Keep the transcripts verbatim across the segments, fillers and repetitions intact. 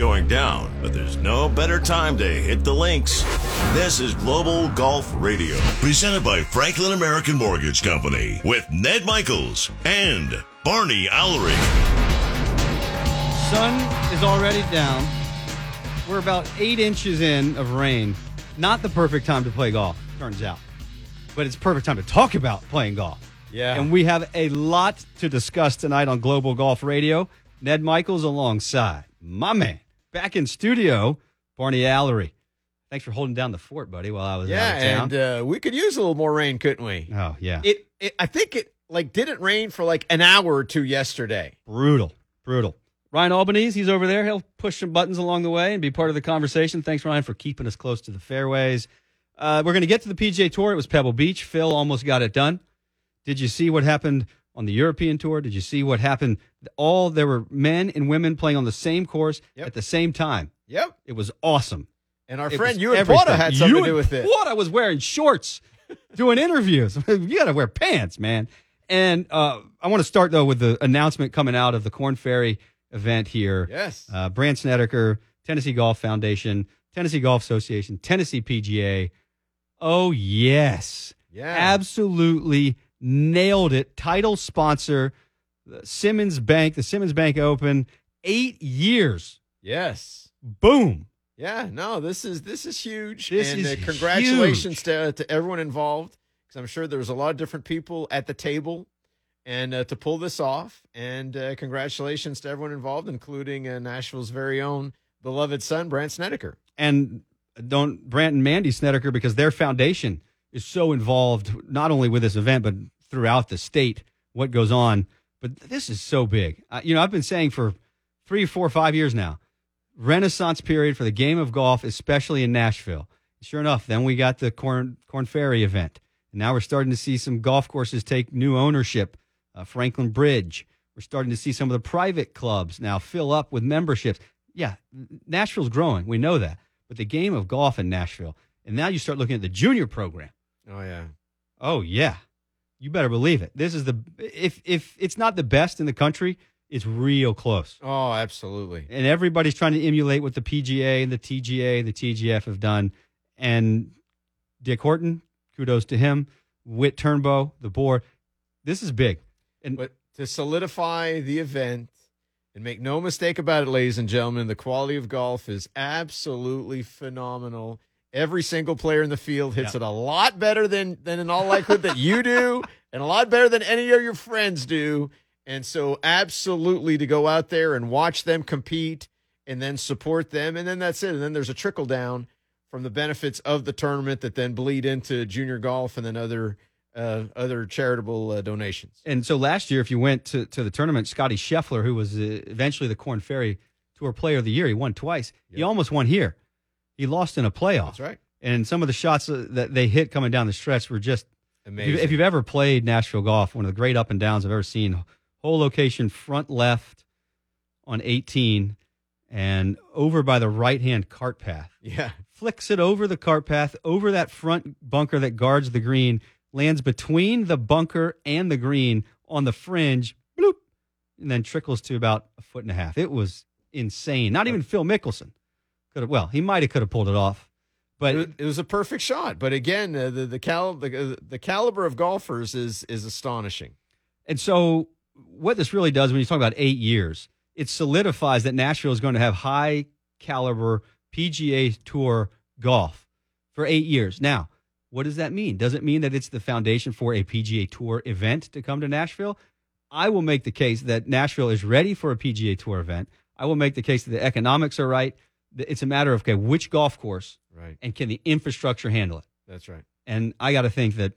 going down, but there's no better time to hit the links. This is Global Golf Radio, presented by Franklin American Mortgage Company with Ned Michaels and Barney Allery. Sun is already down. We're about eight inches in of rain. Not the perfect time to play golf, turns out. But it's perfect time to talk about playing golf. Yeah. And we have a lot to discuss tonight on Global Golf Radio. Ned Michaels alongside my man. Back in studio, Barney Allery. Thanks for holding down the fort, buddy, while I was yeah, out of town. and uh, we could use a little more rain, couldn't we? Oh, yeah. It, it, I think it like didn't rain for like an hour or two yesterday. Brutal, brutal. Ryan Albanese, he's over there. He'll push some buttons along the way and be part of the conversation. Thanks, Ryan, for keeping us close to the fairways. Uh, we're going to get to the P G A Tour. It was Pebble Beach. Phil almost got it done. Did you see what happened on the European Tour? Did you see what happened? All there were men and women playing on the same course yep. at the same time. Yep. It was awesome. And our it friend you and Porter had something you to do with it. What? I was wearing shorts doing interviews. You got to wear pants, man. And uh, I want to start, though, with the announcement coming out of the Korn Ferry event here. Yes. Uh, Brandt Snedeker, Tennessee Golf Foundation, Tennessee Golf Association, Tennessee P G A. Oh, yes. Yeah. Absolutely nailed it. Title sponsor, the Simmons Bank, the Simmons Bank Open, eight years. Yes. Boom. Yeah, no, this is this is huge. This and is uh, congratulations huge. to to everyone involved, because I'm sure there was a lot of different people at the table, and uh, to pull this off. And uh, congratulations to everyone involved, including uh, Nashville's very own beloved son, Brandt Snedeker. And don't Brandt and Mandy Snedeker, because their foundation is so involved not only with this event but throughout the state. What goes on, but this is so big. Uh, you know, I've been saying for three, four, five years now. Renaissance period for the game of golf, especially in Nashville. Sure enough, then we got the Korn, Korn Ferry event. And now we're starting to see some golf courses take new ownership. Uh, Franklin Bridge. We're starting to see some of the private clubs now fill up with memberships. Yeah, Nashville's growing. We know that. But the game of golf in Nashville, and now you start looking at the junior program. Oh, yeah. Oh, yeah. You better believe it. This is the, if if it's not the best in the country, it's real close. Oh, absolutely. And everybody's trying to emulate what the P G A and the T G A and the T G F have done. And Dick Horton, kudos to him. Whit Turnbow, the board. This is big. And But to solidify the event, and make no mistake about it, ladies and gentlemen, the quality of golf is absolutely phenomenal. Every single player in the field hits yeah. it a lot better than, than in all likelihood that you do, and a lot better than any of your friends do. And so absolutely to go out there and watch them compete and then support them. And then that's it. And then there's a trickle down from the benefits of the tournament that then bleed into junior golf and then other uh, other charitable uh, donations. And so last year, if you went to, to the tournament, Scotty Scheffler, who was uh, eventually the Korn Ferry Tour Player of the Year, he won twice. Yep. He almost won here. He lost in a playoff. That's right. And some of the shots that they hit coming down the stretch were just amazing. If you've ever played Nashville golf, one of the great up and downs I've ever seen. Whole location, front left on eighteen, and over by the right-hand cart path. Yeah. Flicks it over the cart path, over that front bunker that guards the green, lands between the bunker and the green on the fringe, bloop, and then trickles to about a foot and a half. It was insane. Not even Phil Mickelson could have. Well, he might have could have pulled it off, but it, it was a perfect shot. But again, uh, the the, cal- the the caliber of golfers is is astonishing. And so, what this really does when you talk about eight years, it solidifies that Nashville is going to have high caliber P G A Tour golf for eight years. Now, what does that mean? Does it mean that it's the foundation for a P G A Tour event to come to Nashville? I will make the case that Nashville is ready for a P G A Tour event. I will make the case that the economics are right. It's a matter of, okay, which golf course, right, and can the infrastructure handle it? That's right. And I got to think that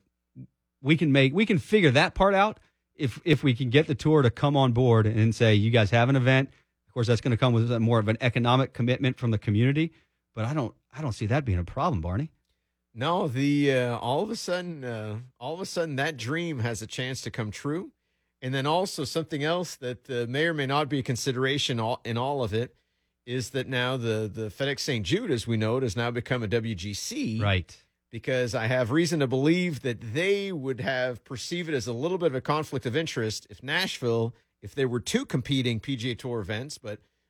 we can make, we can figure that part out if if we can get the tour to come on board and say, you guys have an event. Of course, that's going to come with more of an economic commitment from the community. But I don't, I don't see that being a problem, Barney. No, the uh, all of a sudden, uh, all of a sudden, that dream has a chance to come true. And then also something else that uh, may or may not be a consideration all, in all of it is that now the the FedEx Saint Jude, as we know it, has now become a W G C. Right. Because I have reason to believe that they would have perceived it as a little bit of a conflict of interest if Nashville, if there were two competing P G A Tour events, but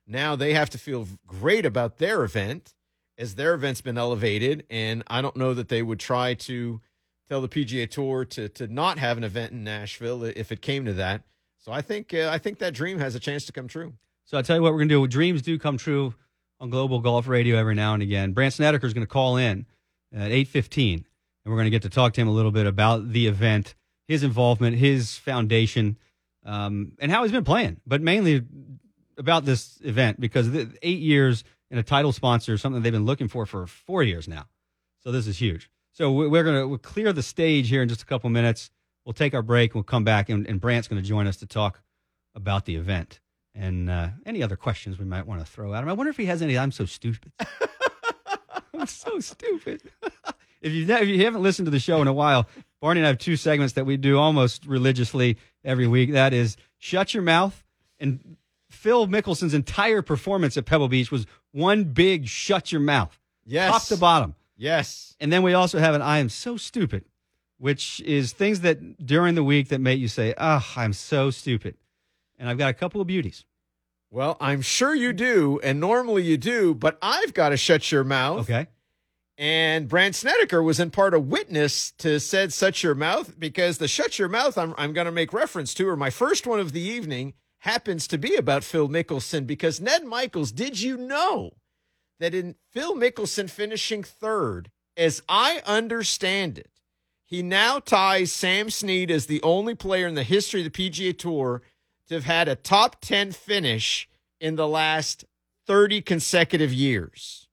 now they have to feel great about their event as their event's been elevated. And I don't know that they would try to tell the P G A Tour to to not have an event in Nashville if it came to that. So I think uh, I think that dream has a chance to come true. So I'll tell you what we're going to do. Dreams do come true on Global Golf Radio every now and again. Brant Snedeker is going to call in at eight fifteen, and we're going to get to talk to him a little bit about the event, his involvement, his foundation, um, and how he's been playing, but mainly about this event because the eight years and a title sponsor is something they've been looking for for four years now. So this is huge. So we're going to we'll clear the stage here in just a couple minutes. We'll take our break. We'll come back, and, and Brant's going to join us to talk about the event and uh, any other questions we might want to throw at him. I wonder if he has any. I'm so stupid. I'm so stupid. if, you, if you haven't listened to the show in a while, Barney and I have two segments that we do almost religiously every week. That is Shut Your Mouth, and Phil Mickelson's entire performance at Pebble Beach was one big shut your mouth. Yes. Top to bottom. Yes. And then we also have an I am so stupid, which is things that during the week that make you say, oh, I'm so stupid. And I've got a couple of beauties. Well, I'm sure you do, and normally you do, but I've got to shut your mouth. Okay. And Brant Snedeker was in part a witness to said shut your mouth because the shut your mouth I'm, I'm going to make reference to, or my first one of the evening, happens to be about Phil Mickelson because Ned Michaels, did you know that in Phil Mickelson finishing third, as I understand it, he now ties Sam Snead as the only player in the history of the P G A Tour to have had a top ten finish in the last thirty consecutive years.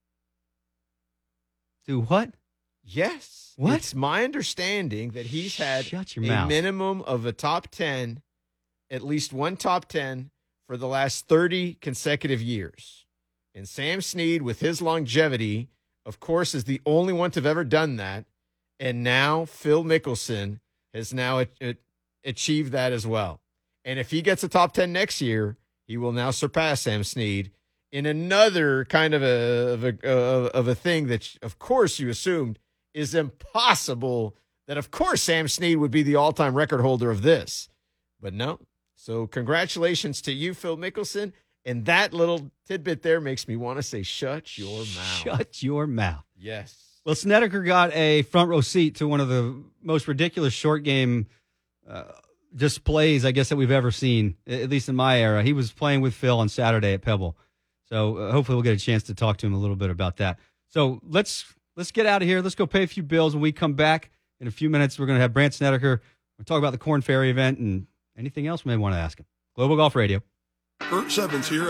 Do what? Yes. What? It's my understanding that he's had Shut your a mouth. minimum of a top ten, at least one top ten, for the last thirty consecutive years. And Sam Snead, with his longevity, of course, is the only one to have ever done that. And now Phil Mickelson has now a- a- achieved that as well. And if he gets a top ten next year, he will now surpass Sam Snead in another kind of a of a, uh, of a thing that, of course, you assumed is impossible, that, of course, Sam Snead would be the all-time record holder of this. But no. So congratulations to you, Phil Mickelson. And that little tidbit there makes me want to say, shut your mouth. Shut your mouth. Yes. Well, Snedeker got a front row seat to one of the most ridiculous short game uh, displays, I guess, that we've ever seen, at least in my era. He was playing with Phil on Saturday at Pebble. So uh, hopefully we'll get a chance to talk to him a little bit about that. So let's let's get out of here. Let's go pay a few bills. When we come back in a few minutes, we're going to have Brant Snedeker. We'll talk about the Corn Ferry event and anything else we may want to ask him. Global Golf Radio. Kurt Sevens here. A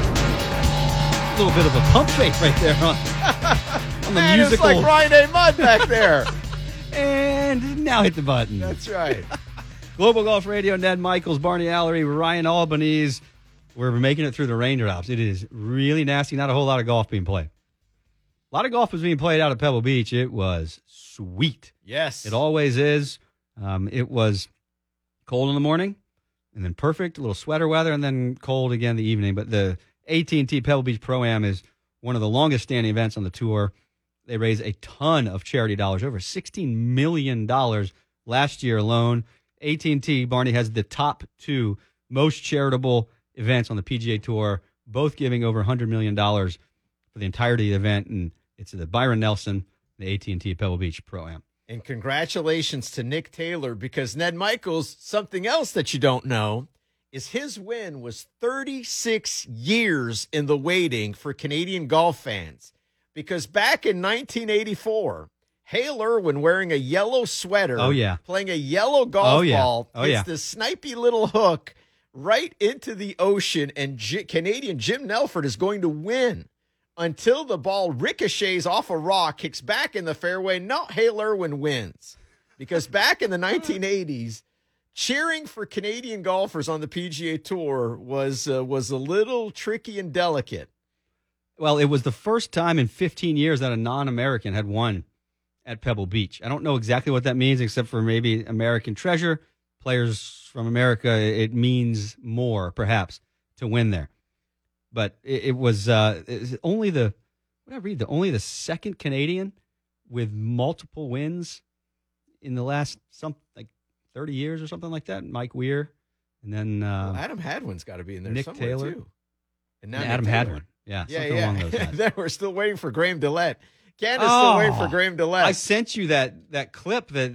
little bit of a pump fake right there on, on the Man, musical. it's like Ryan A. Mudd back there. And now hit the button. That's right. Global Golf Radio, Ned Michaels, Barney Allery, Ryan Albanese. We're making it through the raindrops. It is really nasty. Not a whole lot of golf being played. A lot of golf was being played out at Pebble Beach. It was sweet. Yes. It always is. Um, it was cold in the morning, and then perfect, a little sweater weather, and then cold again in the evening. But the A T and T Pebble Beach Pro-Am is one of the longest-standing events on the tour. They raise a ton of charity dollars, over sixteen million dollars last year alone. A T and T, Barney, has the top two most charitable events on the P G A Tour, both giving over one hundred million dollars for the entirety of the event, and it's the Byron Nelson, the A T and T Pebble Beach Pro-Am. And congratulations to Nick Taylor, because Ned Michaels, something else that you don't know, is his win was thirty-six years in the waiting for Canadian golf fans. Because back in nineteen eighty-four, Hale Irwin, wearing a yellow sweater, Oh, yeah. playing a yellow golf Oh, yeah. ball, Oh, hits yeah. this snipey little hook right into the ocean, and J- Canadian Jim Nelford is going to win until the ball ricochets off a rock, kicks back in the fairway. No, Hale Irwin wins. Because back in the nineteen eighties, cheering for Canadian golfers on the P G A Tour was uh, was a little tricky and delicate. Well, it was the first time in fifteen years that a non-American had won at Pebble Beach. I don't know exactly what that means, except for maybe American treasure. Players from America, it means more, perhaps, to win there. But it, it was uh, it was only the, what did I read? The only the second Canadian with multiple wins in the last some like thirty years or something like that. Mike Weir, and then uh, Well, Adam Hadwin's got to be in there Nick somewhere Taylor. too. And now And Adam Nick Taylor. Hadwin. Yeah, Yeah, something yeah. along those lines. Then we're still waiting for Graham Dillette. Canada's Oh, still waiting for Graham Dillette. I sent you that that clip that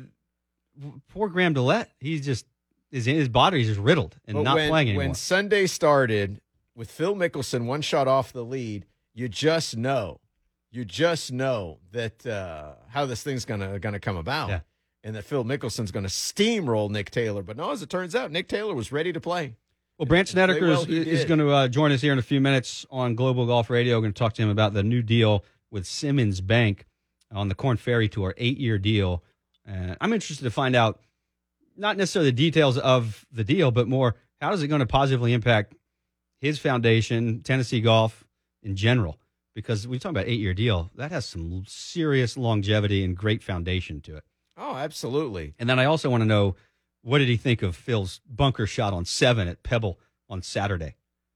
poor Graham Dillette, he's just his his body is just riddled and But not when, playing anymore. When Sunday started with Phil Mickelson one shot off the lead, you just know, you just know that uh, how this thing's gonna gonna come about, Yeah. and that Phil Mickelson's gonna steamroll Nick Taylor. But no, as it turns out, Nick Taylor was ready to play. Well, Brant Play Snedeker well, is, he is did. going to uh, join us here in a few minutes on Global Golf Radio. We're going to talk to him about the new deal with Simmons Bank on the Korn Ferry Tour, eight-year deal. Uh, I'm interested to find out not necessarily the details of the deal, but more how is it going to positively impact his foundation, Tennessee Golf in general? Because we talk about eight-year deal, that has some serious longevity and great foundation to it. Oh, absolutely. And then I also want to know, what did he think of Phil's bunker shot on seven at Pebble on Saturday?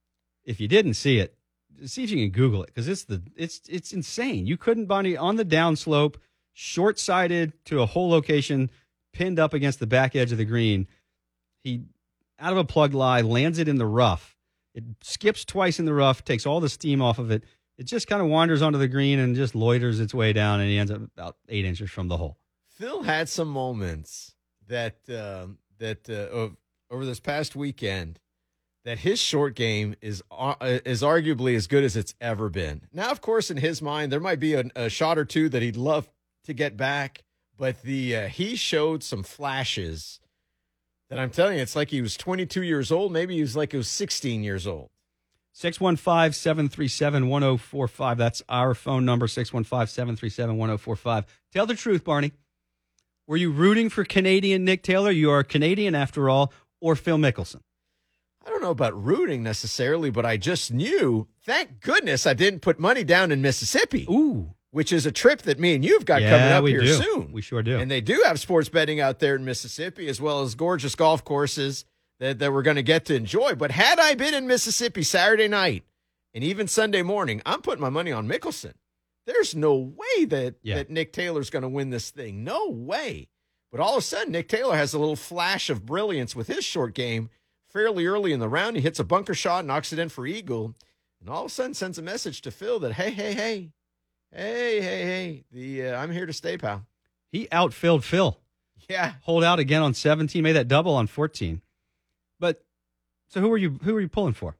If you didn't see it, see if you can Google it, because it's the it's it's insane. You couldn't, Bonnie, on the downslope, short-sighted to a hole location, pinned up against the back edge of the green. He, out of a plug lie, lands it in the rough. It skips twice in the rough, takes all the steam off of it. It just kind of wanders onto the green and just loiters its way down, and he ends up about eight inches from the hole. Phil had some moments that uh, that uh, over this past weekend that his short game is uh, is arguably as good as it's ever been. Now, of course, in his mind, there might be a, a shot or two that he'd love to get back, but the uh, he showed some flashes that I'm telling you, it's like he was twenty-two years old. Maybe he was like he was sixteen years old. six one five, seven three seven, one oh four five. That's our phone number, six one five, seven three seven, one oh four five. Tell the truth, Barney. Were you rooting for Canadian Nick Taylor? You are Canadian after all, or Phil Mickelson? I don't know about rooting necessarily, but I just knew, thank goodness I didn't put money down in Mississippi, Ooh. which is a trip that me and you've got Yeah, coming up we here do. soon. We sure do. And they do have sports betting out there in Mississippi, as well as gorgeous golf courses that, that we're going to get to enjoy. But had I been in Mississippi Saturday night and even Sunday morning, I'm putting my money on Mickelson. There's no way that, Yeah. that Nick Taylor's going to win this thing. No way. But all of a sudden, Nick Taylor has a little flash of brilliance with his short game fairly early in the round. He hits a bunker shot, knocks it in for eagle, and all of a sudden sends a message to Phil that, hey, hey, hey, hey, hey, hey, the uh, I'm here to stay, pal. He outfilled Phil. Yeah. Hold out again on seventeen, made that double on fourteen. But so who were you who were you pulling for?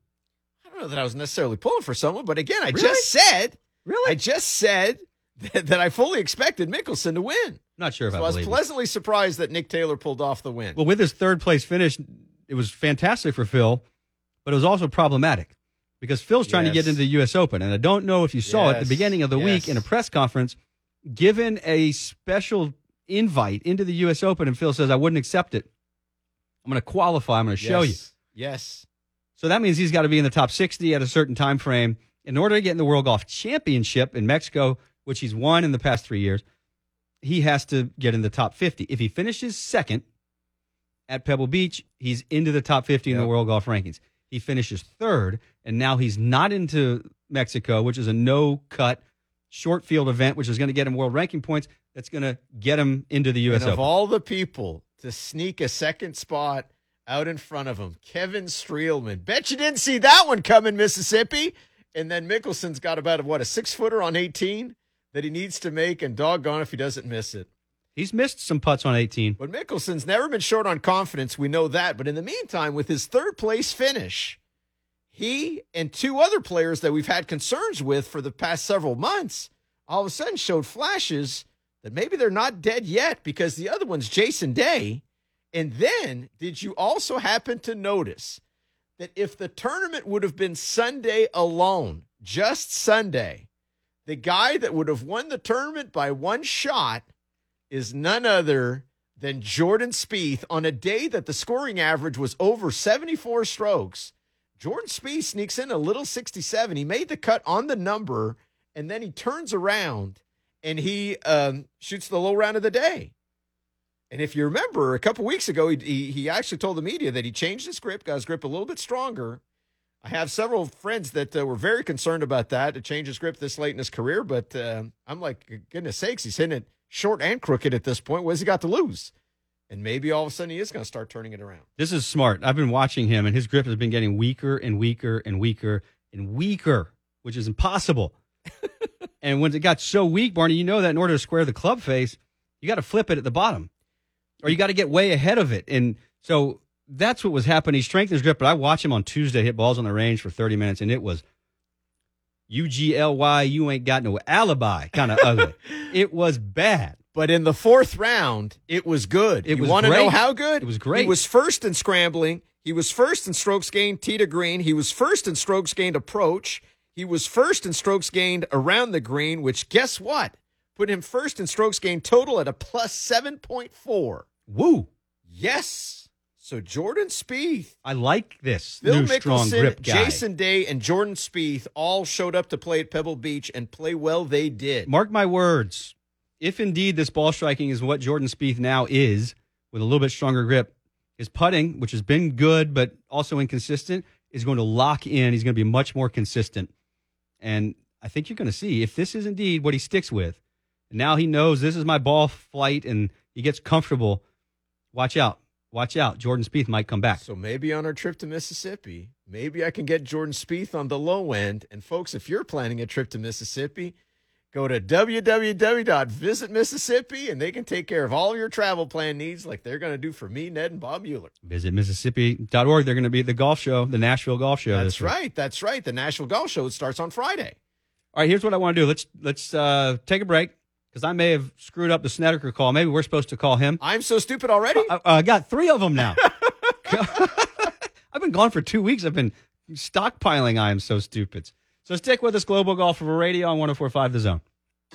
I don't know that I was necessarily pulling for someone, but again, I Really? just said, Really? I just said that, that I fully expected Mickelson to win. Not sure if So I I was believe it. pleasantly surprised that Nick Taylor pulled off the win. Well, with his third place finish, it was fantastic for Phil, but it was also problematic because Phil's trying to Yes. get into the U S Open. And I don't know if you saw it at the Yes. beginning of the week Yes. in a press conference, given a special invite into the U S Open, and Phil says, I wouldn't accept it. I'm going to qualify. I'm going to show you. Yes. Yes. So that means he's got to be in the top sixty at a certain time frame in order to get in the World Golf Championship in Mexico, which he's won in the past three years. He has to get in the top fifty. If he finishes second at Pebble Beach, he's into the top fifty in the Yep. World Golf Rankings. He finishes third, and now he's not into Mexico, which is a no-cut short field event, which is going to get him world ranking points. That's going to get him into the U S And of Open. all the people to sneak a second spot out in front of him, Kevin Streelman. Bet you didn't see that one coming, Mississippi. And then Mickelson's got about, what, a six-footer on eighteen that he needs to make, and doggone if he doesn't miss it. He's missed some putts on eighteen. But Mickelson's never been short on confidence. We know that. But in the meantime, with his third-place finish, he and two other players that we've had concerns with for the past several months all of a sudden showed flashes that maybe they're not dead yet, because the other one's Jason Day. And then, did you also happen to notice that if the tournament would have been Sunday alone, just Sunday, the guy that would have won the tournament by one shot is none other than Jordan Spieth on a day that the scoring average was over seventy-four strokes. Jordan Spieth sneaks in a little sixty-seven. He made the cut on the number, and then he turns around and he um, shoots the low round of the day. And if you remember, a couple weeks ago, he, he he actually told the media that he changed his grip, got his grip a little bit stronger. I have several friends that uh, were very concerned about that, to change his grip this late in his career. But uh, I'm like, goodness sakes, he's hitting it short and crooked at this point. What has he got to lose? And maybe all of a sudden he is going to start turning it around. This is smart. I've been watching him, and his grip has been getting weaker and weaker and weaker. and weaker, which is impossible. And when it got so weak, Barney, you know that in order to square the club face, you got to flip it at the bottom, or you got to get way ahead of it. And so that's what was happening. He strengthened his grip, but I watched him on Tuesday hit balls on the range for thirty minutes, and it was U G L Y, you ain't got no alibi kind of ugly. It was bad. But in the fourth round, it was good. It you was want to great. know how good? It was great. He was first in scrambling. He was first in strokes gained tee to green. He was first in strokes gained approach. He was first in strokes gained around the green, which guess what? Put him first in strokes gained total at a plus seven point four. Woo. Yes. So Jordan Spieth, I like this Phil new strong Mickelson, grip guy. Jason Day, and Jordan Spieth all showed up to play at Pebble Beach, and play well they did. Mark my words. If indeed this ball striking is what Jordan Spieth now is, with a little bit stronger grip, his putting, which has been good but also inconsistent, is going to lock in. He's going to be much more consistent. And I think you're going to see if this is indeed what he sticks with. And now he knows this is my ball flight and he gets comfortable. Watch out. Watch out. Jordan Spieth might come back. So maybe on our trip to Mississippi, maybe I can get Jordan Spieth on the low end. And folks, if you're planning a trip to Mississippi, go to w w w dot visit mississippi and they can take care of all your travel plan needs like they're going to do for me, Ned, and Bob Mueller. Visit Mississippi dot org. They're going to be at the golf show, the Nashville Golf Show. That's right. That's right. The Nashville Golf Show starts on Friday. All right, here's what I want to do. Let's let's uh, take a break because I may have screwed up the Snedeker call. Maybe we're supposed to call him. I'm so stupid already? I, I got three of them now. I've been gone for two weeks. I've been stockpiling I am so stupid. So stick with us, Global Golf Radio on one oh four point five The Zone.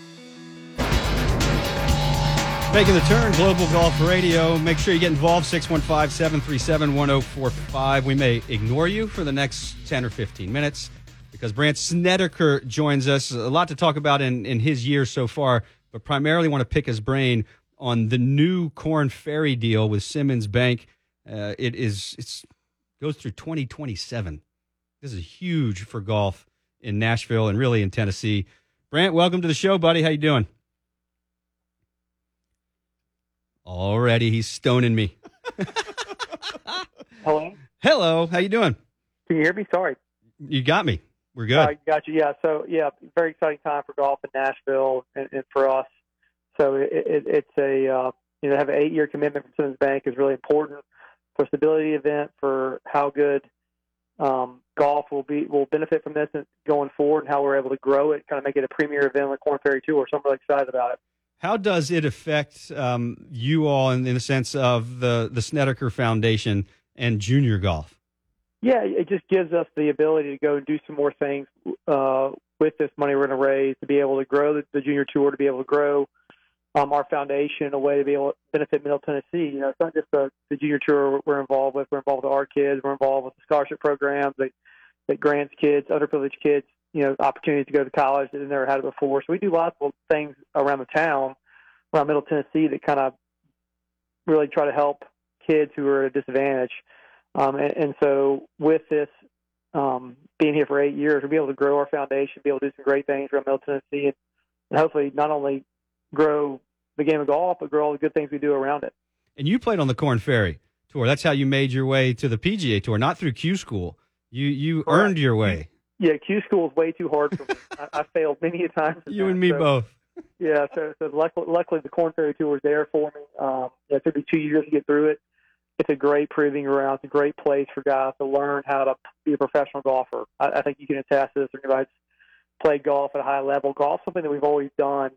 Making the turn, Global Golf Radio. Make sure you get involved, six one five, seven three seven, one oh four five. We may ignore you for the next ten or fifteen minutes because Brandt Snedeker joins us. A lot to talk about in, in his year so far, but primarily want to pick his brain on the new Korn Ferry deal with Simmons Bank. Uh, it is it's goes through twenty twenty-seven. This is huge for golf in Nashville and really in Tennessee. Brandt, welcome to the show, buddy. How you doing? Already, he's stoning me. Hello? Hello, how you doing? Can you hear me? Sorry. You got me. We're good. Uh, got you. Yeah. So, yeah, very exciting time for golf in Nashville and, and for us. So it, it, it's a, uh, you know, have an eight-year commitment from Simmons Bank is really important for stability event, for how good um, golf will be, will benefit from this going forward and how we're able to grow it, kind of make it a premier event on the Korn Ferry Tour. So I'm really excited about it. How does it affect um, you all in, in the sense of the, the Snedeker Foundation and junior golf? Yeah, it just gives us the ability to go and do some more things uh, with this money we're going to raise, to be able to grow the, the junior tour, to be able to grow um, our foundation in a way to be able to benefit Middle Tennessee. You know, it's not just the, the junior tour we're involved with. We're involved with our kids. We're involved with the scholarship programs that, that grants kids, underprivileged kids, you know, opportunities to go to college that they've never had it before. So we do lots of things around the town, around Middle Tennessee, that kind of really try to help kids who are at a disadvantage. Um, and, and so with this um, being here for eight years, we'll be able to grow our foundation, be able to do some great things around Middle Tennessee, and, and hopefully not only grow the game of golf, but grow all the good things we do around it. And you played on the Korn Ferry Tour. That's how you made your way to the P G A Tour, not through Q School. You you Correct. earned your way. Yeah, Q School is way too hard for me. I, I failed many a time. You and me so, both. Yeah, so, so luckily, luckily the Korn Ferry Tour was there for me. Um, yeah, it took me two years to get through it. It's a great proving ground. It's a great place for guys to learn how to be a professional golfer. I, I think you can attest to this. Everybody's played golf at a high level. Golf's something that we've always done.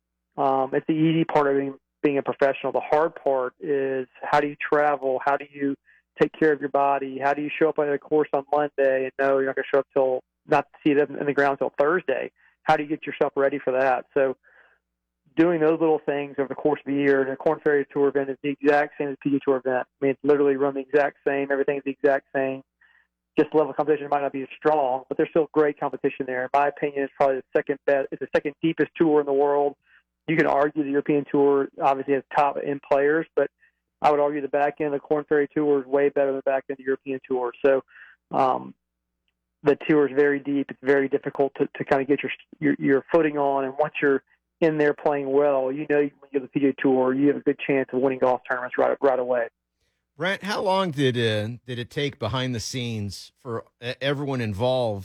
Um, it's the easy part of being, being a professional. The hard part is how do you travel? How do you take care of your body? How do you show up at a course on Monday and know you're not going to show up till not see it in the ground until Thursday? How do you get yourself ready for that? So doing those little things over the course of the year, and the Korn Ferry Tour event is the exact same as the P G A Tour event. I mean, it's literally run the exact same. Everything's the exact same. Just the level of competition might not be as strong, but there's still great competition there. In my opinion, it's probably the second best. It's the second deepest tour in the world. You can argue the European Tour obviously has top end players, but I would argue the back end of the Korn Ferry Tour is way better than the back end of the European Tour. So um, the tour is very deep. It's very difficult to, to kind of get your, your your footing on, and once you're in there playing well, you know, when you're the P G A Tour, you have a good chance of winning golf tournaments right right away. Brent, how long did uh, did it take behind the scenes for everyone involved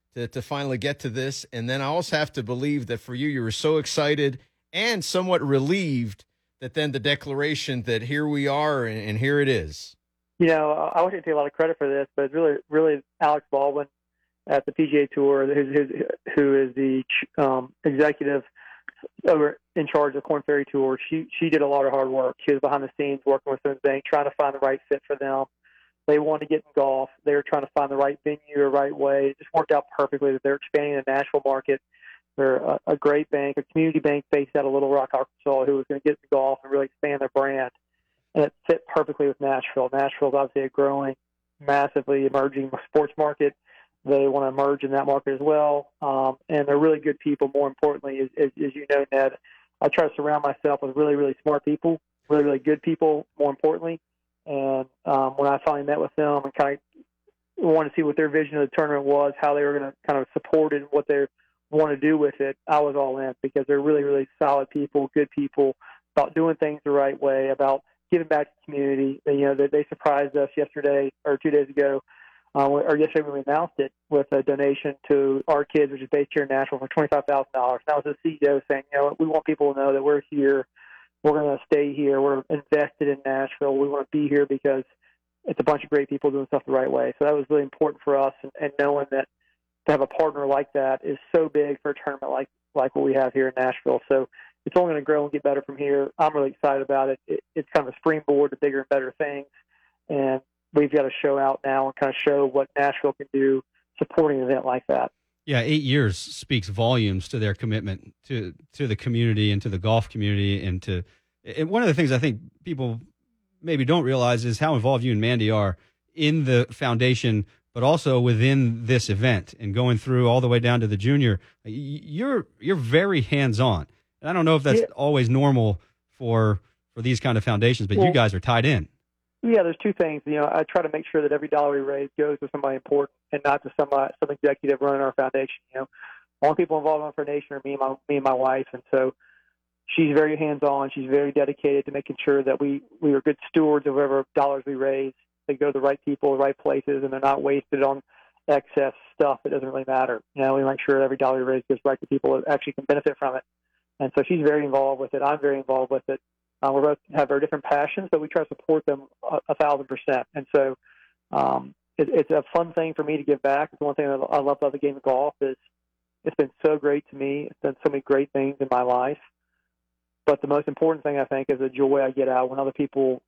to, to finally get to this. And then I also have to believe that for you, you were so excited and somewhat relieved that then the declaration that here we are and, and here it is. You know, I wish I could take a lot of credit for this, but it's really, really Alex Baldwin at the P G A Tour, who's, who's, who is the um, executive over in charge of Korn Ferry Tour. She she did a lot of hard work. She was behind the scenes working with Simmons Bank, trying to find the right fit for them. They wanted to get in golf. They were trying to find the right venue, the right way. It just worked out perfectly that they're expanding the Nashville market. They're a, a great bank, a community bank based out of Little Rock, Arkansas, who was going to get into golf and really expand their brand. And it fit perfectly with Nashville. Nashville is obviously a growing, massively emerging sports market. They want to emerge in that market as well. Um, and they're really good people. More importantly, as, as, as you know, Ned, I try to surround myself with really, really smart people, really, really good people, more importantly. And um, when I finally met with them and kind of wanted to see what their vision of the tournament was, how they were going to kind of support it, and what they want to do with it, I was all in, because they're really, really solid people, good people, about doing things the right way, about giving back to the community. You know, they, they surprised us yesterday or two days ago, uh, or yesterday when we announced it, with a donation to our kids, which is based here in Nashville, for twenty-five thousand dollars. That was the C E O saying, you know, we want people to know that we're here. We're going to stay here. We're invested in Nashville. We want to be here because it's a bunch of great people doing stuff the right way. So that was really important for us, and, and knowing that to have a partner like that is so big for a tournament like, like what we have here in Nashville. So it's only going to grow and get better from here. I'm really excited about it. it. It's kind of a springboard to bigger and better things, and we've got to show out now and kind of show what Nashville can do supporting an event like that. Yeah, eight years speaks volumes to their commitment to to the community and to the golf community. And to and one of the things I think people maybe don't realize is how involved you and Mandy are in the foundation, but also within this event and going through all the way down to the junior. You're you're very hands-on. And I don't know if that's yeah. always normal for for these kind of foundations, but well, you guys are tied in. Yeah, there's two things. You know, I try to make sure that every dollar we raise goes to somebody important and not to somebody, some executive running our foundation. You know, all the people involved in our foundation are me and my me and my wife, and so she's very hands-on. She's very dedicated to making sure that we we are good stewards of whatever dollars we raise. They go to the right people, the right places, and they're not wasted on excess stuff that doesn't really matter. You know, we make sure that every dollar we raise goes right to people that actually can benefit from it. And so she's very involved with it. I'm very involved with it. Uh, we both have very different passions, but we try to support them a, a thousand percent. And so um, it, it's a fun thing for me to give back. It's one thing that I love about the game of golf is it's been so great to me. It's done so many great things in my life. But the most important thing, I think, is the joy I get out when other people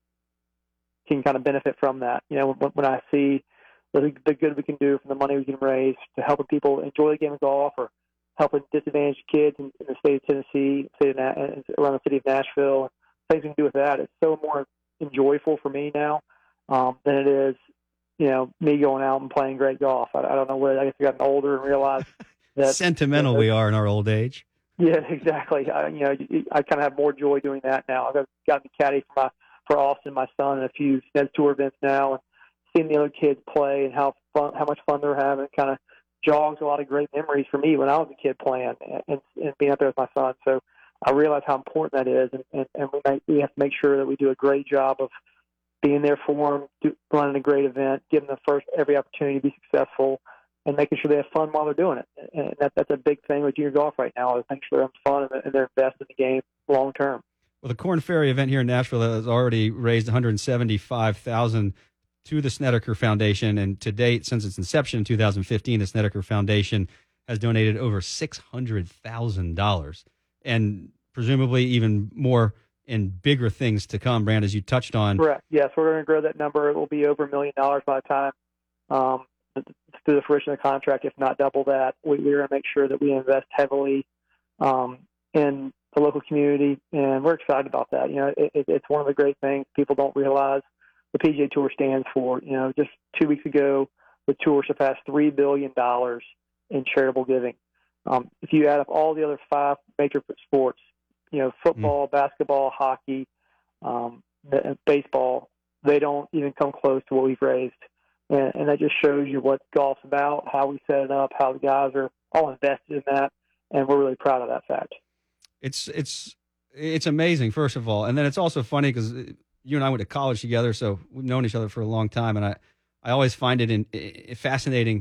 can kind of benefit from that. You know, when, when I see the, the good we can do from the money we can raise to helping people enjoy the game of golf, or helping disadvantaged kids in, in the state of Tennessee, state of Na- around the city of Nashville, things we can do with that. It's so more enjoyable for me now um, than it is, you know, me going out and playing great golf. I, I don't know whether I guess I've gotten older and realized that sentimental you know, we are in our old age. Yeah, exactly. I, you know, I kind of have more joy doing that now. I've gotten to caddy for my for Austin, my son, and a few Sneds Tour events now, and seeing the other kids play and how fun, how much fun they're having, kind of jogs a lot of great memories for me when I was a kid playing and, and being up there with my son. So I realize how important that is, and, and, and we, make, we have to make sure that we do a great job of being there for them, do, running a great event, giving them first every opportunity to be successful, and making sure they have fun while they're doing it. And that, that's a big thing with junior golf right now, is making sure they're having fun and they're invested in the game long term. Well, the Korn Ferry event here in Nashville has already raised one hundred seventy-five thousand dollars to the Snedeker Foundation, and to date, since its inception in two thousand fifteen, the Snedeker Foundation has donated over six hundred thousand dollars, and presumably even more and bigger things to come, Brand, as you touched on. Correct. Yes, we're going to grow that number. It will be over a million dollars by the time um, through the fruition of the contract, if not double that. We, we're going to make sure that we invest heavily um, in the local community, and we're excited about that. You know, it, it, it's one of the great things people don't realize the P G A Tour stands for. You know, just two weeks ago, the Tour surpassed three billion dollars in charitable giving. Um, if you add up all the other five major sports, you know, football, mm. basketball, hockey, um, baseball, they don't even come close to what we've raised. And, and that just shows you what golf's about, how we set it up, how the guys are all invested in that, and we're really proud of that fact. It's it's it's amazing, first of all, and then it's also funny because you and I went to college together, so we've known each other for a long time, and I, I always find it in, in, fascinating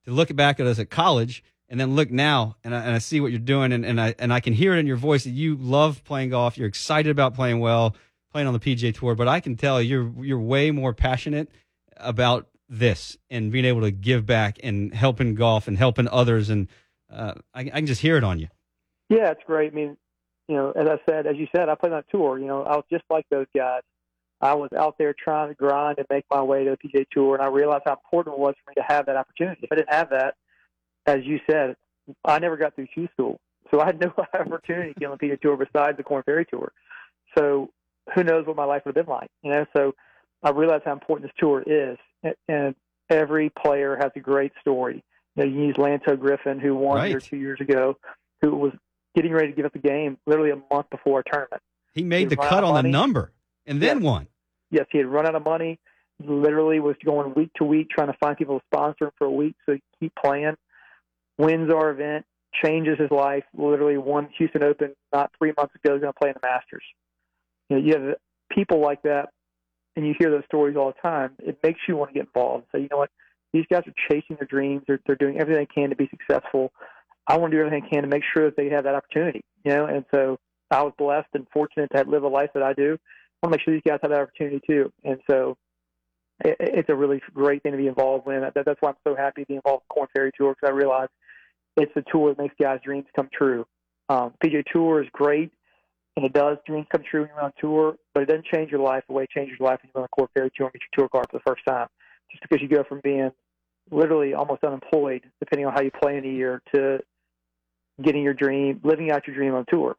to look back at us at college and then look now, and I, and I see what you're doing, and, and I and I can hear it in your voice that you love playing golf. You're excited about playing well, playing on the P G A Tour. But I can tell you're you're way more passionate about this and being able to give back and helping golf and helping others. And uh, I, I can just hear it on you. Yeah, it's great. I mean, you know, as I said, as you said, I played on a tour. You know, I was just like those guys. I was out there trying to grind and make my way to the P G A Tour, and I realized how important it was for me to have that opportunity. If I didn't have that, as you said, I never got through Q school, so I had no opportunity to get on the P G A Tour besides the Korn Ferry Tour. So who knows what my life would have been like, you know? So I realized how important this tour is, and every player has a great story. You know, you use Lanto Griffin, who won Right. here two years ago, who was getting ready to give up the game literally a month before a tournament. He made He the ran cut out of on the money. number and then Yeah. won. Yes, he had run out of money, literally was going week to week trying to find people to sponsor him for a week so he could keep playing. Wins our event, changes his life, literally won Houston Open not three months ago, going to play in the Masters. You know, you have people like that, and you hear those stories all the time. It makes you want to get involved. So, you know what? These guys are chasing their dreams. They're, they're doing everything they can to be successful. I want to do everything I can to make sure that they have that opportunity, you know? And so I was blessed and fortunate to have live a life that I do. I want to make sure these guys have that opportunity too. And so it, it's a really great thing to be involved in. That, that's why I'm so happy to be involved in the Korn Ferry Tour, because I realize it's the tour that makes guys' dreams come true. Um, P G A Tour is great, and it does dreams come true when you're on tour, but it doesn't change your life the way it changes your life when you're on the Korn Ferry Tour and get your tour card for the first time. Just because you go from being literally almost unemployed, depending on how you play in a year, to getting your dream, living out your dream on tour.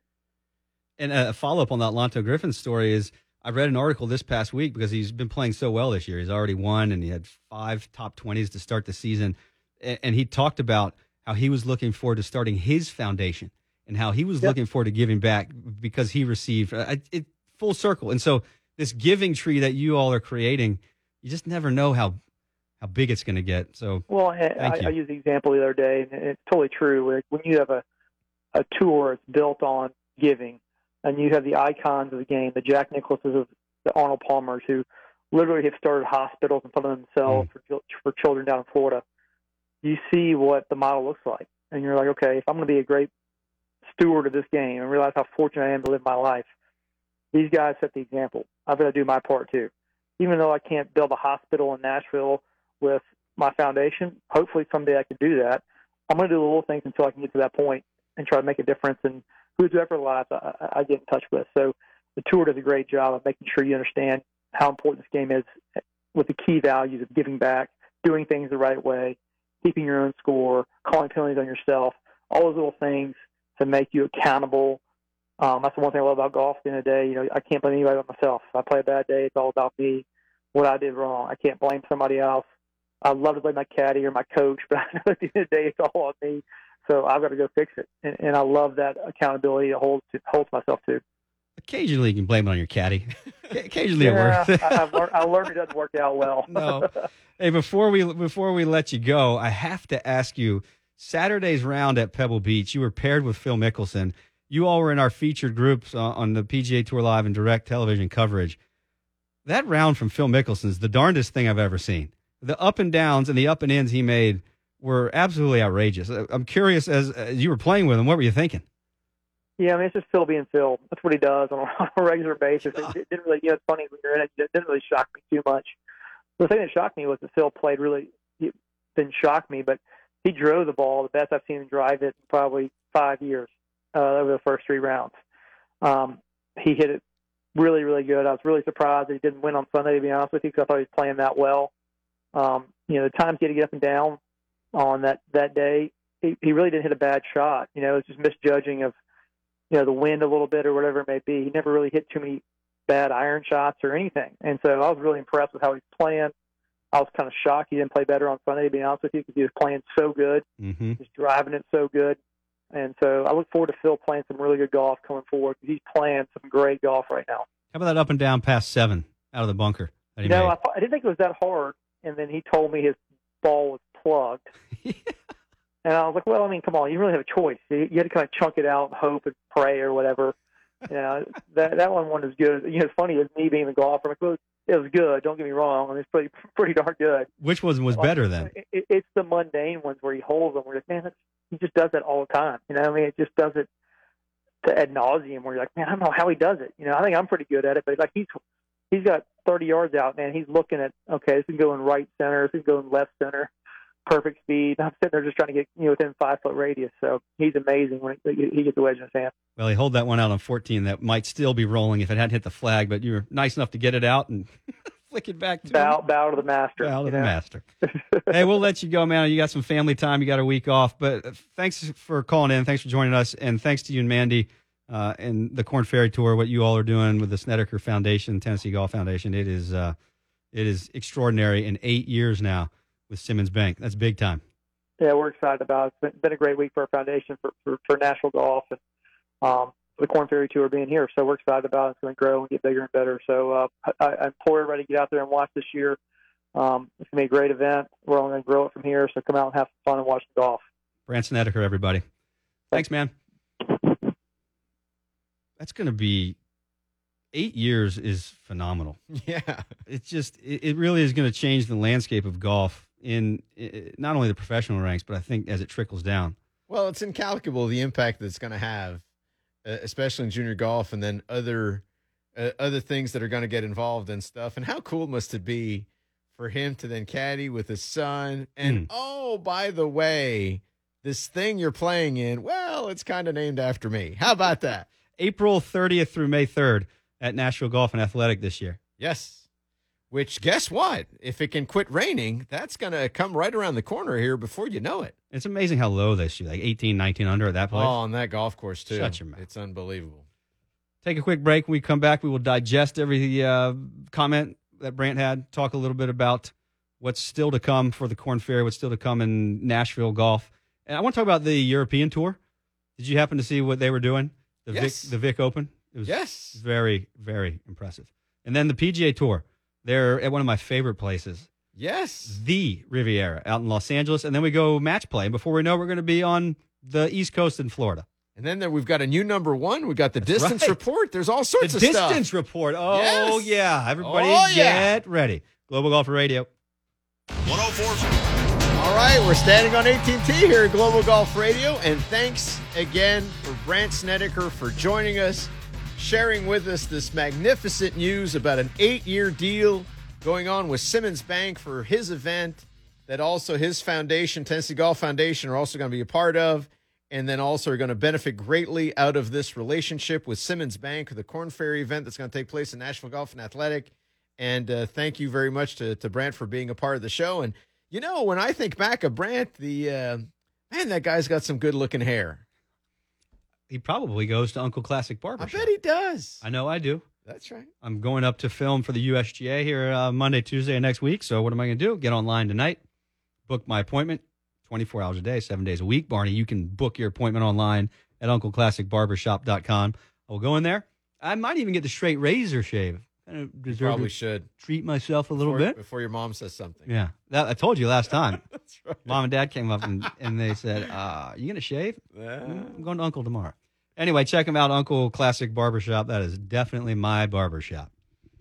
And a follow-up on that Lanto Griffin story is I read an article this past week because he's been playing so well this year. He's already won, and he had five top twenties to start the season. And he talked about how he was looking forward to starting his foundation and how he was Yep. looking forward to giving back because he received uh, it full circle. And so this giving tree that you all are creating, you just never know how, how big it's going to get. So Well, I, Thank you. I used the example the other day, and it's totally true. Like, when you have a, a tour that's built on giving, and you have the icons of the game, the Jack Nicklaus's, of the Arnold Palmers, who literally have started hospitals and put them themselves Mm. for, chil- for children down in Florida, you see what the model looks like. And you're like, okay, if I'm going to be a great steward of this game and realize how fortunate I am to live my life, these guys set the example. I've got to do my part too. Even though I can't build a hospital in Nashville with my foundation, hopefully someday I can do that. I'm going to do the little things until I can get to that point and try to make a difference in whoever lives I, I get in touch with. So the tour does a great job of making sure you understand how important this game is, with the key values of giving back, doing things the right way, keeping your own score, calling penalties on yourself, all those little things to make you accountable. Um, that's the one thing I love about golf. At the end of the day, you know, I can't blame anybody but myself. If I play a bad day, it's all about me, what I did wrong. I can't blame somebody else. I'd love to blame my caddy or my coach, but I know at the end of the day, it's all on me. So I've got to go fix it. And, and I love that accountability it holds, to, holds myself to. occasionally you can blame it on your caddy. Occasionally Yeah, it works. I, I've learned, I learned it doesn't work out well. No. Hey, before we before we let you go, I have to ask you, Saturday's round at Pebble Beach, you were paired with Phil Mickelson. You all were in our featured groups on, on the P G A Tour Live and direct television coverage. That round from Phil Mickelson is the darndest thing I've ever seen. The up and downs and the up and ins he made were absolutely outrageous. I'm curious, as, as you were playing with him, what were you thinking? Yeah, I mean, it's just Phil being Phil. That's what he does on a, on a regular basis. It, it didn't really, you know, it's funny when you're in it, it didn't really shock me too much. The thing that shocked me was that Phil played really, it didn't shock me, but he drove the ball the best I've seen him drive it in probably five years uh, over the first three rounds. Um, he hit it really, really good. I was really surprised that he didn't win on Sunday, to be honest with you, because I thought he was playing that well. Um, you know, the times he had to get up and down on that, that day, he, he really didn't hit a bad shot. You know, it was just misjudging of, you know, the wind a little bit or whatever it may be. He never really hit too many bad iron shots or anything. And so I was really impressed with how he's playing. I was kind of shocked he didn't play better on Sunday, to be honest with you, because he was playing so good. Mm-hmm. He's driving it so good. And so I look forward to Phil playing some really good golf coming forward, because he's playing some great golf right now. How about that up and down past seven out of the bunker that he You know, made? I, thought- I didn't think it was that hard. And then he told me his ball was plugged. And I was like, well, I mean, come on, you really have a choice. You, you had to kind of chunk it out and hope and pray or whatever. Yeah, that that one wasn't as good. You know, it's funny as me being the golfer. Like, well, it was good. Don't get me wrong. I mean, it's pretty pretty darn good. Which one was better then? It, it's the mundane ones where he holds them. Where you're like, man, that's, he just does that all the time. You know, I mean, it just does it to ad nauseum. Where you're like, man, I don't know how he does it. You know, I think I'm pretty good at it, but like he's he's got thirty yards out, man. He's looking at, okay, this is going right center, this is going left center, perfect speed. I'm sitting there just trying to get, you know, within five foot radius. So he's amazing when he, he gets the wedge in his hand. Well, he hold that one out on fourteen that might still be rolling if it hadn't hit the flag, but you were nice enough to get it out and flick it back to bow, him. bow to the master. Bow to you the know? master. Hey, we'll let you go, man. You got some family time. You got a week off, but thanks for calling in. Thanks for joining us, and thanks to you and Mandy. Uh, and the Korn Ferry Tour, what you all are doing with the Snedeker Foundation, Tennessee Golf Foundation, it is uh, it is extraordinary. In eight years now with Simmons Bank, that's big time. Yeah, we're excited about it. It's been, been a great week for our foundation, for, for, for Nashville Golf, and um, for the Korn Ferry Tour being here. So we're excited about it. It's going to grow and get bigger and better. So uh, I, I implore everybody to get out there and watch this year. Um, it's going to be a great event. We're only going to grow it from here. So come out and have fun and watch the golf. Brant Snedeker, everybody. Thanks, man. That's going to be eight years is phenomenal. Yeah. It's just, it, it really is going to change the landscape of golf in it, not only the professional ranks, but I think as it trickles down. Well, it's incalculable the impact that it's going to have, uh, especially in junior golf, and then other uh, other things that are going to get involved and stuff. And how cool must it be for him to then caddy with his son? And Mm. oh, by the way, this thing you're playing in, well, it's kind of named after me. How about that? April thirtieth through May third at Nashville Golf and Athletic this year. Yes. Which, guess what? If it can quit raining, that's going to come right around the corner here before you know it. It's amazing how low they shoot, like eighteen, nineteen under at that place. Oh, on that golf course, too. Shut your mouth. It's unbelievable. Take a quick break. When we come back, we will digest every uh, comment that Brant had, talk a little bit about what's still to come for the Korn Ferry, what's still to come in Nashville Golf. And I want to talk about the European Tour. Did you happen to see what they were doing? The Yes. Vic, the Vic Open. It was Yes. very, very impressive. And then the P G A Tour. They're at one of my favorite places, Yes. the Riviera out in Los Angeles. And then we go match play. And before we know, we're going to be on the East Coast in Florida. And then there, we've got a new number one. We've got the That's distance right. report. There's all sorts The of distance stuff. report. Oh, Yes. yeah. Everybody Oh, yeah. get ready. Global Golfer Radio. one oh four. All right, we're standing on A T and T here at Global Golf Radio. And thanks again for Brant Snedeker for joining us, sharing with us this magnificent news about an eight-year deal going on with Simmons Bank for his event that also his foundation, Tennessee Golf Foundation, are also going to be a part of, and then also are going to benefit greatly out of this relationship with Simmons Bank, the Korn Ferry event that's going to take place in Nashville Golf and Athletic. And uh, thank you very much to, to Brant for being a part of the show. And, you know, when I think back of Brant, the uh, man, that guy's got some good-looking hair. He probably goes to Uncle Classic I Barbershop. bet he does. I know I do. That's right. I'm going up to film for the U S G A here uh, Monday, Tuesday, and next week. So what am I going to do? Get online tonight, book my appointment, twenty-four hours a day, seven days a week. Barney, you can book your appointment online at uncle classic barbershop dot com. I'll go in there. I might even get the straight razor shave. I deserve Probably to should. treat myself a little before, bit. Before your mom says something. Yeah, that, I told you last time. That's right. Mom and Dad came up and, and they said, uh, you going to shave? Yeah. I'm going to Uncle tomorrow. Anyway, check him out, Uncle Classic Barbershop. That is definitely my barbershop.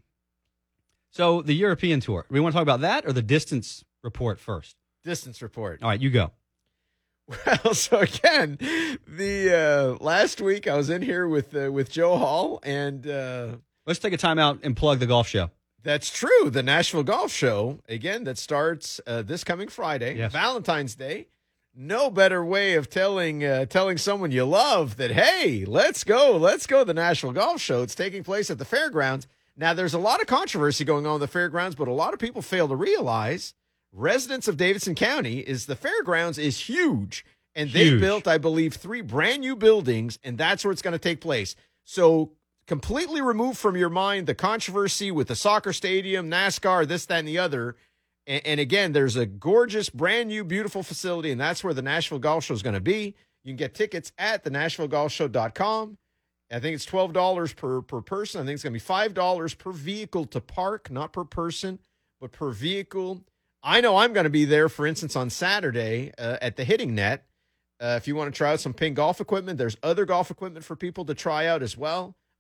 So the European Tour. We want to talk about that or the distance report first? Distance report. All right, you go. Well, so again, the uh, last week I was in here with uh, with Joe Hall, and uh, Let's take a time out and plug the golf show. that's true. The Nashville Golf Show, again, that starts uh, this coming Friday, Yes. Valentine's Day. No better way of telling uh, telling someone you love that, hey, let's go, let's go to the Nashville Golf Show. It's taking place at the fairgrounds. Now, there's a lot of controversy going on with the fairgrounds, but a lot of people fail to realize, residents of Davidson County, is the fairgrounds is huge. And they Huge. built, I believe, three brand new buildings, and that's where it's going to take place. So completely remove from your mind the controversy with the soccer stadium, NASCAR, this, that, and the other. And, and again, there's a gorgeous, brand new, beautiful facility, and that's where the Nashville Golf Show is going to be. You can get tickets at the nashville golf show dot com. I think it's twelve dollars per, per person. I think it's going to be five dollars per vehicle to park, not per person, but per vehicle. I know I'm going to be there, for instance, on Saturday uh, at the Hitting Net. Uh, if you want to try out some ping golf equipment, there's other golf equipment for people to try out as well.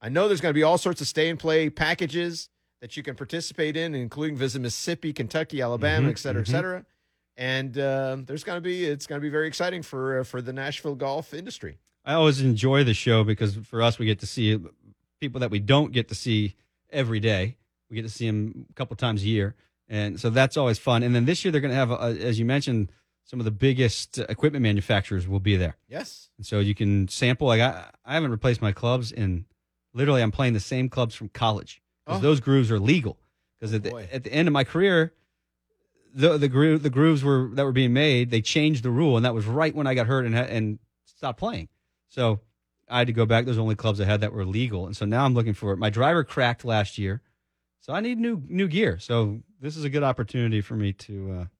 I know there's going to be all sorts of stay and play packages that you can participate in, including visit Mississippi, Kentucky, Alabama, Mm-hmm, et cetera, mm-hmm. et cetera. And uh, there's going to be it's going to be very exciting for uh, for the Nashville golf industry. I always enjoy the show because for us, we get to see people that we don't get to see every day. We get to see them a couple times a year. And so that's always fun. And then this year, they're going to have, uh, as you mentioned, some of the biggest uh, equipment manufacturers will be there. Yes. And so you can sample. Like I, I haven't replaced my clubs in literally, I'm playing the same clubs from college because Oh. those grooves are legal. Because at, boy. the, at the end of my career, the the, gro- the grooves were that were being made, they changed the rule. And that was right when I got hurt and, ha- and stopped playing. So I had to go back. Those are the only clubs I had that were legal. And so now I'm looking for it. My driver cracked last year. So I need new new gear. So this is a good opportunity for me to uh,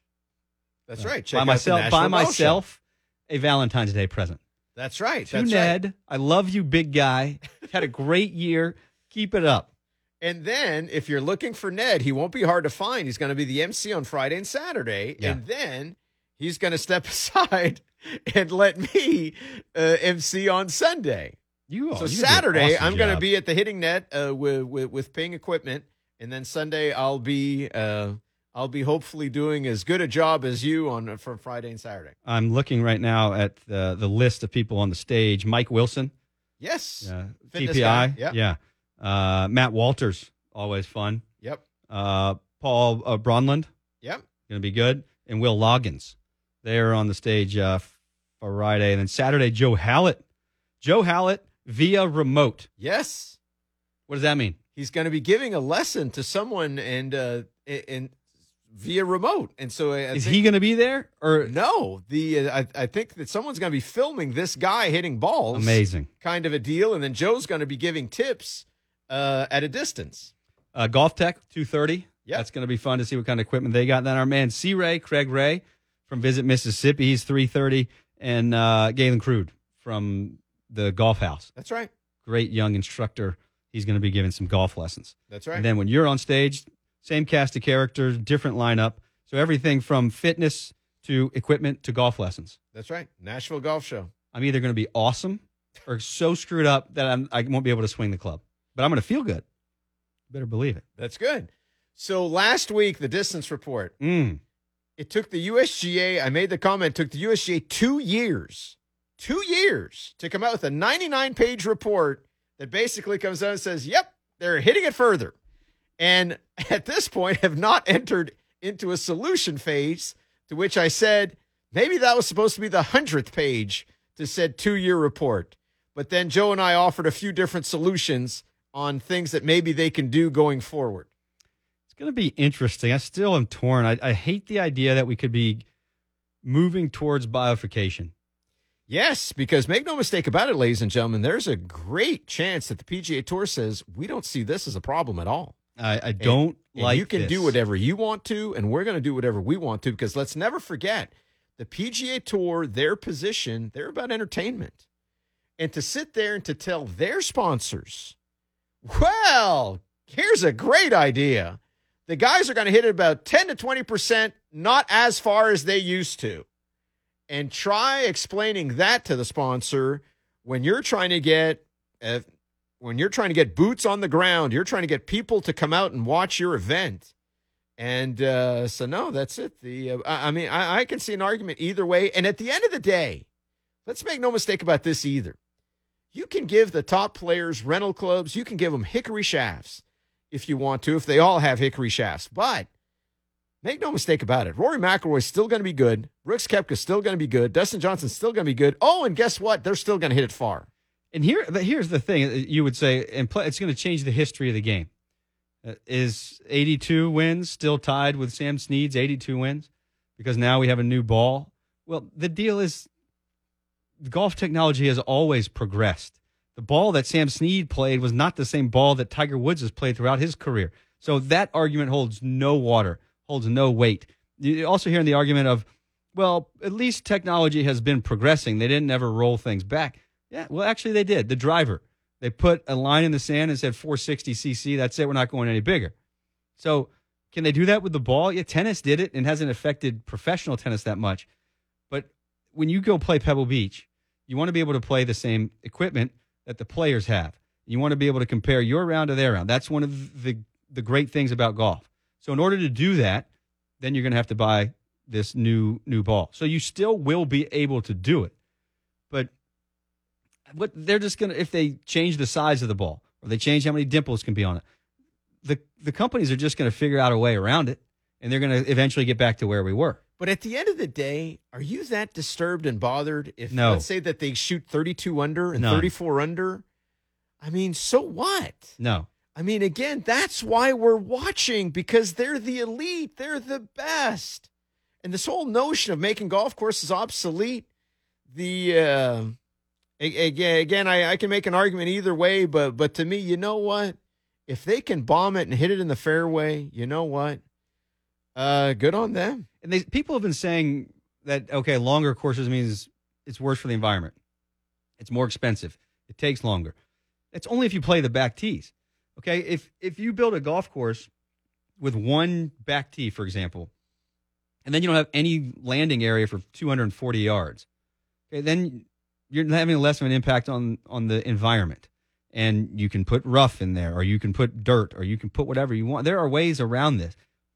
That's uh, right. Check buy out the myself Nashville buy Golf Show. myself a Valentine's Day present. That's right. To That's Ned, right. I love you, big guy. Had a great year. Keep it up. And then if you're looking for Ned, he won't be hard to find. He's going to be the M C on Friday and Saturday. Yeah. And then he's going to step aside and let me uh, M C on Sunday. You So you did an Saturday, awesome I'm going to job. be at the Hitting Net uh, with, with with Ping Equipment, and then Sunday I'll be uh, I'll be hopefully doing as good a job as you on for Friday and Saturday. I'm looking right now at the the list of people on the stage. Mike Wilson, Yes. uh, Fitness T P I, guy, yep. yeah. Uh, Matt Walters, always fun. Yep. Uh, Paul uh, Bronland, Yep. going to be good, and Will Loggins. They are on the stage uh, Friday, and then Saturday, Joe Hallett. Joe Hallett via remote. Yes. What does that mean? He's going to be giving a lesson to someone and uh, and via remote. And so I Is think, he going to be there or no, the uh, I, I think that someone's going to be filming this guy hitting balls. amazing? Kind of a deal. And then Joe's going to be giving tips uh, at a distance. Uh, Golf Tech two thirty. Yep. That's going to be fun to see what kind of equipment they got. And then our man C Ray, Craig Ray from Visit Mississippi, he's three thirty, and uh, Galen Crude from the Golf House. That's right. Great young instructor. He's going to be giving some golf lessons. That's right. And then when you're on stage, same cast of characters, different lineup. So everything from fitness to equipment to golf lessons. That's right. Nashville Golf Show. I'm either going to be awesome or so screwed up that I'm, I won't be able to swing the club. But I'm going to feel good. Better believe it. That's good. So last week, the distance report, Mm. it took the U S G A, I made the comment, it took the U S G A two years, two years to come out with a ninety-nine page report that basically comes out and says, yep, they're hitting it further. And at this point have not entered into a solution phase, to which I said, maybe that was supposed to be the hundredth page to said two-year report. But then Joe and I offered a few different solutions on things that maybe they can do going forward. It's going to be interesting. I still am torn. I, I hate the idea that we could be moving towards bifurcation. Yes, because make no mistake about it, ladies and gentlemen, there's a great chance that the P G A Tour says, we don't see this as a problem at all. I, I don't And like you can this. do whatever you want to, and we're going to do whatever we want to, because let's never forget, the P G A Tour, their position, they're about entertainment. And to sit there and to tell their sponsors, well, here's a great idea. The guys are going to hit it about ten to twenty percent, not as far as they used to. And try explaining that to the sponsor when you're trying to get uh, when you're trying to get boots on the ground, you're trying to get people to come out and watch your event. And uh, so, no, that's it. The uh, I I mean, I, I can see an argument either way. And at the end of the day, let's make no mistake about this either. You can give the top players rental clubs. You can give them hickory shafts if you want to, if they all have hickory shafts. But make no mistake about it. Rory McIlroy's still going to be good. Brooks Koepka's still going to be good. Dustin Johnson's still going to be good. Oh, and guess what? They're still going to hit it far. And here, but here's the thing: you would say, and play, it's going to change the history of the game. Uh, is eighty-two wins still tied with Sam Snead's eighty-two wins because now we have a new ball? Well, the deal is, golf technology has always progressed. The ball that Sam Snead played was not the same ball that Tiger Woods has played throughout his career. So that argument holds no water, holds no weight. You also hear the argument of, well, at least technology has been progressing. They didn't ever roll things back. Yeah, well, actually they did. The driver, they put a line in the sand and said four sixty C C. That's it. We're not going any bigger. So can they do that with the ball? Yeah, tennis did it and hasn't affected professional tennis that much. But when you go play Pebble Beach, you want to be able to play the same equipment that the players have. You want to be able to compare your round to their round. That's one of the, the great things about golf. So in order to do that, then you're going to have to buy this new new ball. So you still will be able to do it. But what they're just going to, if they change the size of the ball or they change how many dimples can be on it, the, the companies are just going to figure out a way around it, and they're going to eventually get back to where we were. But at the end of the day, are you that disturbed and bothered if, No. let's say that they shoot thirty-two under and None. thirty-four under? I mean, so what? No. I mean, again, that's why we're watching, because they're the elite. They're the best. And this whole notion of making golf courses obsolete, the uh, again, I, I can make an argument either way, but but to me, you know what? If they can bomb it and hit it in the fairway, you know what? Uh, good on them. And they, people have been saying that, okay, longer courses means it's worse for the environment. It's more expensive. It takes longer. It's only if you play the back tees. Okay, if if you build a golf course with one back tee, for example, and then you don't have any landing area for two hundred forty yards, okay, then you're having less of an impact on, on the environment. And you can put rough in there, or you can put dirt, or you can put whatever you want. There are ways around this.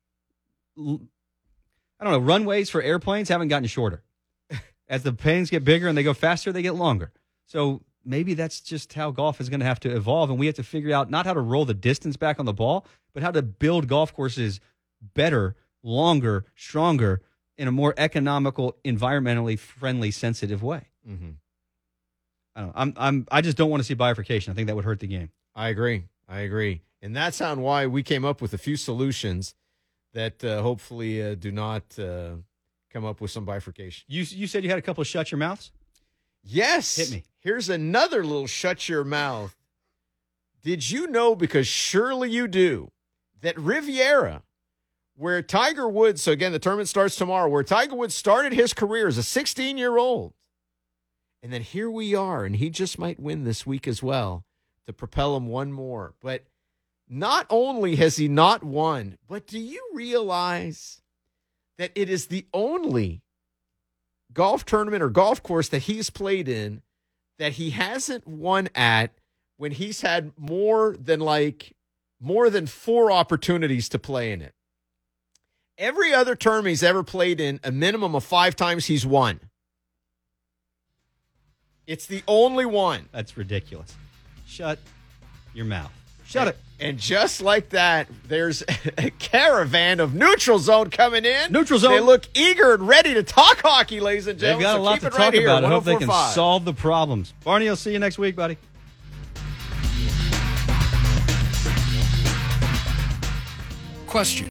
I don't know, runways for airplanes haven't gotten shorter. As the planes get bigger and they go faster, they get longer. So maybe that's just how golf is going to have to evolve, and we have to figure out not how to roll the distance back on the ball, but how to build golf courses better, longer, stronger, in a more economical, environmentally friendly, sensitive way. Mm-hmm. I don't know. I'm, I'm, I just don't want to see bifurcation. I think that would hurt the game. I agree. I agree. And that's on why we came up with a few solutions that uh, hopefully uh, do not uh, come up with some bifurcation. You, you said you had a couple of shut your mouths? Yes. Hit me. Here's another little shut your mouth. Did you know, because surely you do, that Riviera, where Tiger Woods, so again, the tournament starts tomorrow, where Tiger Woods started his career as a sixteen-year-old, and then here we are, and he just might win this week as well to propel him one more. But not only has he not won, but do you realize that it is the only golf tournament or golf course that he's played in that he hasn't won at when he's had more than like more than four opportunities to play in it? Every other tournament he's ever played in, a minimum of five times he's won. It's the only one. That's ridiculous. Shut your mouth. Shut it. And just like that, there's a caravan of Neutral Zone coming in. Neutral Zone. They look eager and ready to talk hockey, ladies and They've gentlemen. got so a lot keep to it talk right here, about. I hope they can one oh four point five. solve the problems. Barney, I'll see you next week, buddy. Question.